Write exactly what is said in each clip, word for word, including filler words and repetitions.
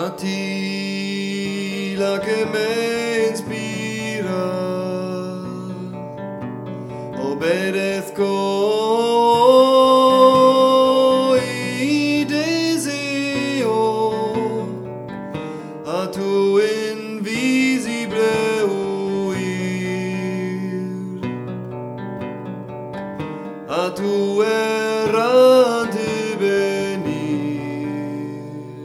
A ti la que me inspira, obedezco y deseo a tu invisible huir, a tu errante venir,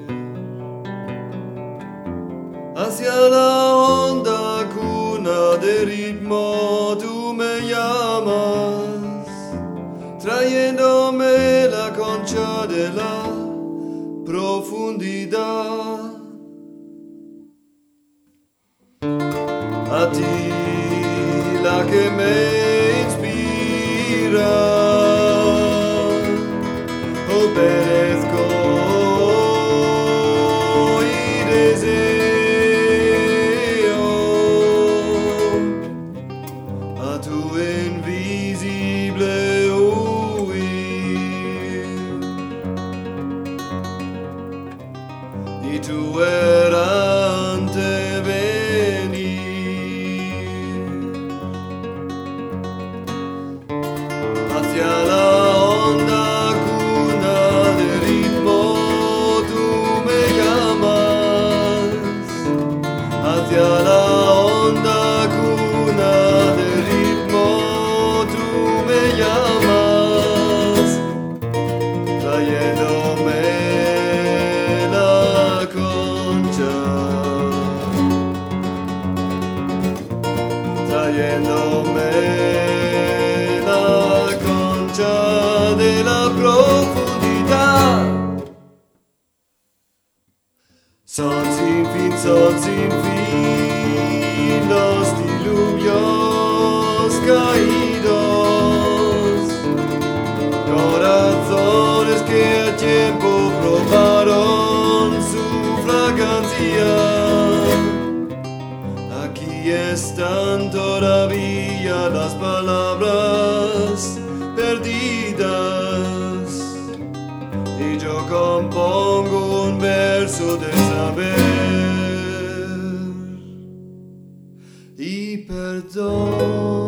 hacia la honda cuna de ritmo tú me llamas, trayéndome la concha de la profundidad. A ti la que me inspira, obedezco y deseo a tu invisible huir y tu errante hacia la honda cuna de ritmo tú me llamas, hacia la honda cuna de ritmo tú me llamas, trayéndome la concha, trayéndome de la profundidad. Son sin fin, son sin fin los diluvios caídos, corazones que a tiempo probaron su fragancia. Aquí están todavía las palabras perdidas y yo compongo un verso de saber y perdón.